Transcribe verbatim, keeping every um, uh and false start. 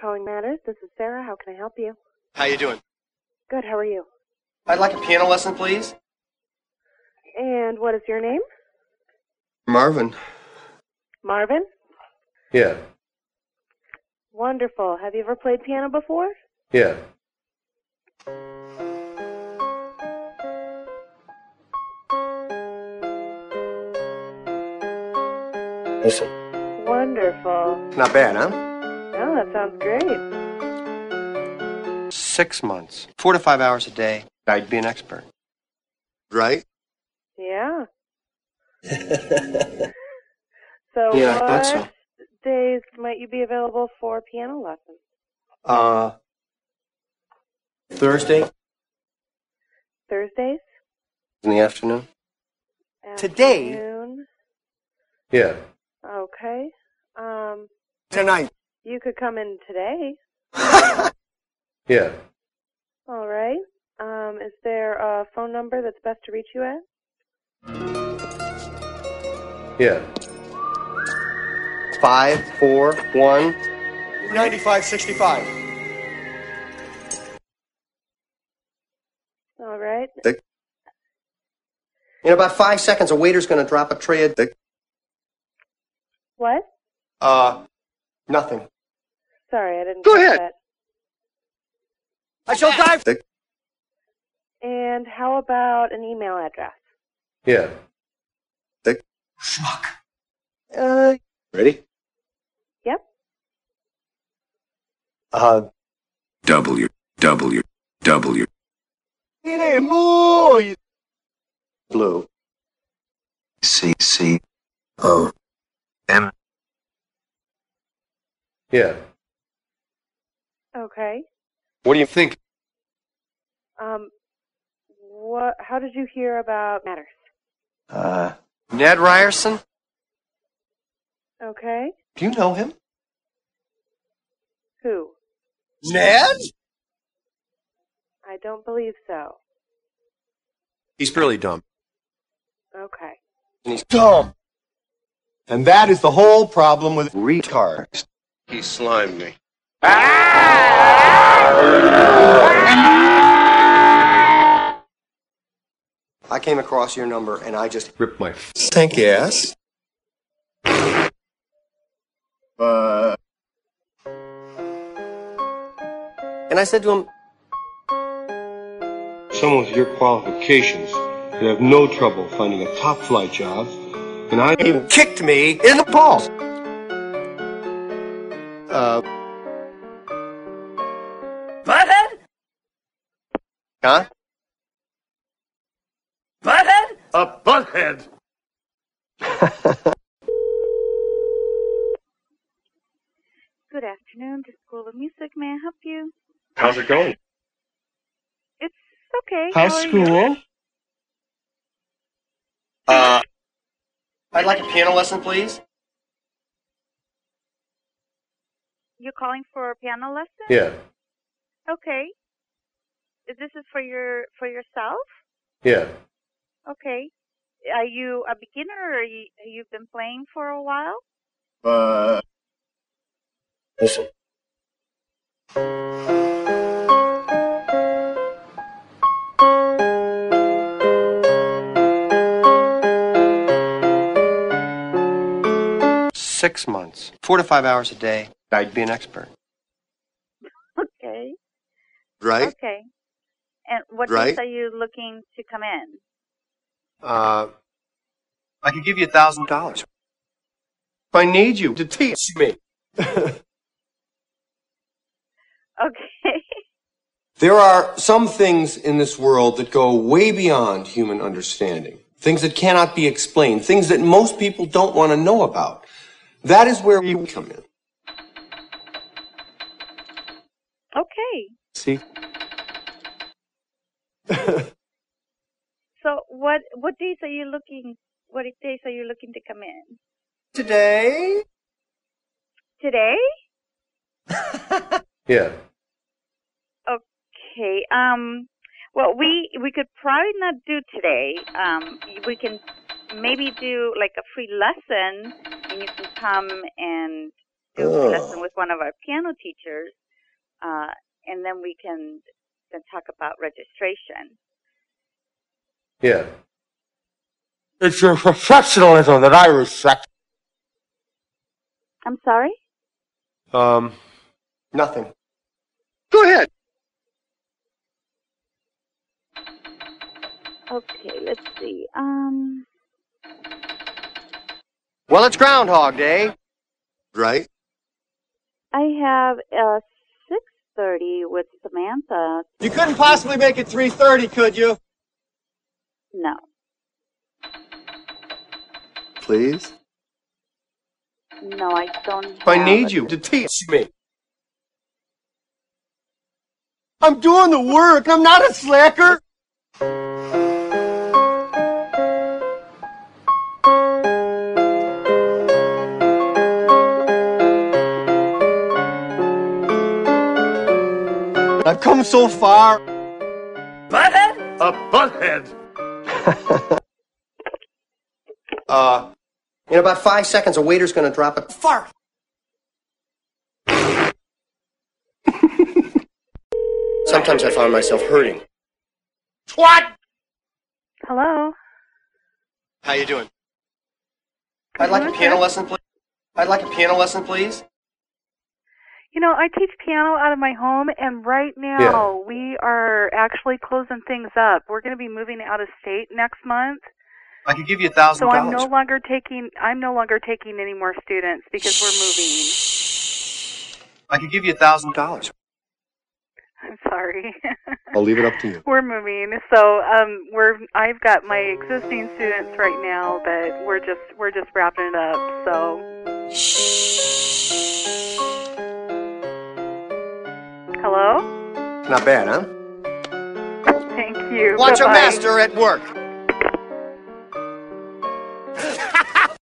calling Matters. This is Sarah. How can I help you? How you doing? Good. How are you? I'd like a piano lesson, please. And what is your name? Marvin. Marvin? Yeah. Wonderful. Have you ever played piano before? Yeah. Listen. Wonderful. Not bad, huh? Oh, that sounds great. Six months. Four to five hours a day. I'd be an expert. Right? Yeah. So Yeah, I what thought so. days might you be available for piano lessons? Uh, Thursday Thursdays? in the afternoon. Today? Afternoon? Yeah. Okay. Um, Tonight. you could come in today. Yeah. All right. Um, is there a phone number that's best to reach you at? Yeah. Five, four, one. ninety-five sixty-five. All right. In about five seconds, a waiter's going to drop a tray of... What? Uh, nothing. Sorry, I didn't Go catch ahead. that. I shall die. And how about an email address? Yeah. Schmuck. Uh, ready? Yep. Uh, W, W, W. blue. C, C, O, M. Yeah. Okay. What do you think? Um, what? How did you hear about Matters? Uh, Ned Ryerson? Okay. Do you know him? Who? Ned? I don't believe so. He's really dumb. Okay. And he's Dumb. And that is the whole problem with retard. He slimed me. I came across your number and I just ripped my stank ass. Uh, And I said to him, Someone with your qualifications would have no trouble finding a top-flight job, and I... he even kicked me in the balls. Uh, Butthead? huh? Butthead? A butthead! Good afternoon to School of Music. May I help you? How's it going? It's okay. How's How are school? you? Uh, I'd like a piano lesson, please. You're calling for a piano lesson? Yeah. Okay. This is for your for yourself? Yeah. Okay. Are you a beginner or are you, you've been playing for a while? Uh, listen. Six months. Four to five hours a day. I'd be an expert. Okay. Right? Okay. And what Right. days are you looking to come in? Uh, I could give you a thousand dollars. If I need you to teach me. Okay. There are some things in this world that go way beyond human understanding. Things that cannot be explained. Things that most people don't want to know about. That is where we come in. Okay. See? So what what days are you looking what days are you looking to come in? Today? Today? Yeah. Okay. Um. Well, we we could probably not do today. Um. We can maybe do like a free lesson, and you can come and do a Ugh. lesson with one of our piano teachers, uh, and then we can then talk about registration. Yeah. It's your professionalism that I respect. I'm sorry? Um, Nothing. go ahead. Okay, let's see. Um, Well, it's Groundhog Day. Right? I have uh six thirty with Samantha. You couldn't possibly make it three thirty, could you? No. Please? No, I don't have I need a- you to teach me. I'm doing the work. I'm not a slacker. I've come so far. A butthead! Uh, in about five seconds, a waiter's gonna drop a fart. Sometimes I find myself hurting. What? Hello? How you doing? I'd like a piano lesson, please. I'd like a piano lesson, please. You know, I teach piano out of my home, and right now we are actually closing things up. We're going to be moving out of state next month, I could give you a thousand so I'm no dollars. longer taking I'm no longer taking any more students because we're moving. I could give you a thousand dollars. I'm sorry. I'll leave it up to you. We're moving, so um, we're I've got my existing students right now, but we're just we're just wrapping it up. So, hello. Not bad, huh? Thank you. Watch a Bye-bye. master at work.